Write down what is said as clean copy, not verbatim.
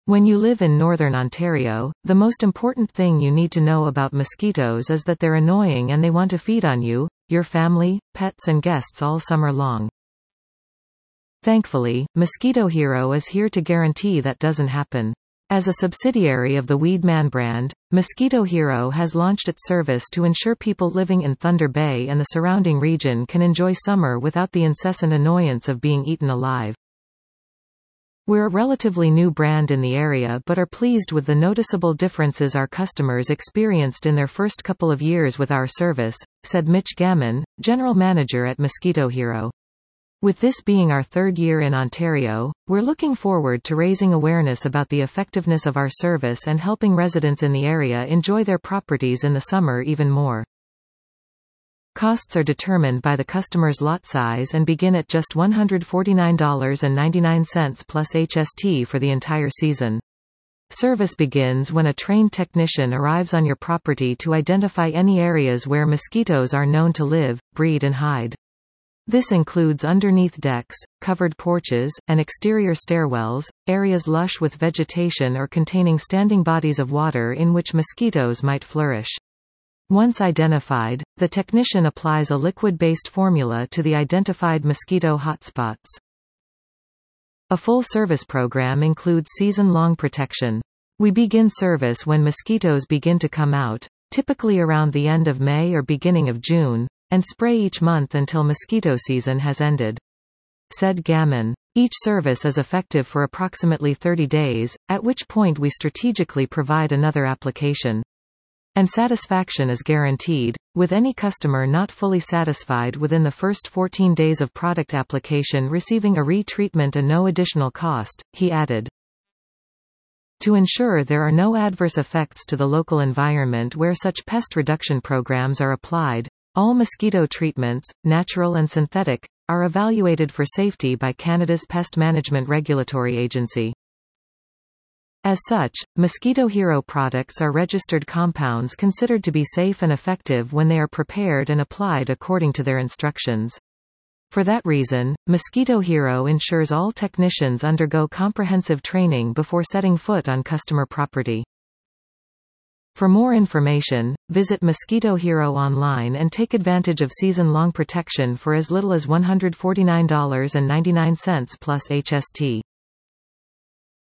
When you live in Northern Ontario, the most important thing you need to know about mosquitoes is that they're annoying and they want to feed on you, your family, pets and guests all summer long. Thankfully, Mosquito Hero is here to guarantee that doesn't happen. As a subsidiary of the Weedman brand, Mosquito Hero has launched its service to ensure people living in Thunder Bay and the surrounding region can enjoy summer without the incessant annoyance of being eaten alive. We're a relatively new brand in the area but are pleased with the noticeable differences our customers experienced in their first couple of years with our service, said Mitch Gammon, General Manager at Mosquito Hero. With this being our third year in Ontario, we're looking forward to raising awareness about the effectiveness of our service and helping residents in the area enjoy their properties in the summer even more. Costs are determined by the customer's lot size and begin at just $149.99 plus HST for the entire season. Service begins when a trained technician arrives on your property to identify any areas where mosquitoes are known to live, breed and hide. This includes underneath decks, covered porches, and exterior stairwells, areas lush with vegetation or containing standing bodies of water in which mosquitoes might flourish. Once identified, the technician applies a liquid-based formula to the identified mosquito hotspots. A full-service program includes season-long protection. We begin service when mosquitoes begin to come out, typically around the end of May or beginning of June, and spray each month until mosquito season has ended. Said Gammon. Each service is effective for approximately 30 days, at which point we strategically provide another application. And satisfaction is guaranteed, with any customer not fully satisfied within the first 14 days of product application receiving a re-treatment at no additional cost, he added. To ensure there are no adverse effects to the local environment where such pest reduction programs are applied, all mosquito treatments, natural and synthetic, are evaluated for safety by Canada's Pest Management Regulatory Agency. As such, Mosquito Hero products are registered compounds considered to be safe and effective when they are prepared and applied according to their instructions. For that reason, Mosquito Hero ensures all technicians undergo comprehensive training before setting foot on customer property. For more information, visit Mosquito Hero online and take advantage of season-long protection for as little as $149.99 plus HST.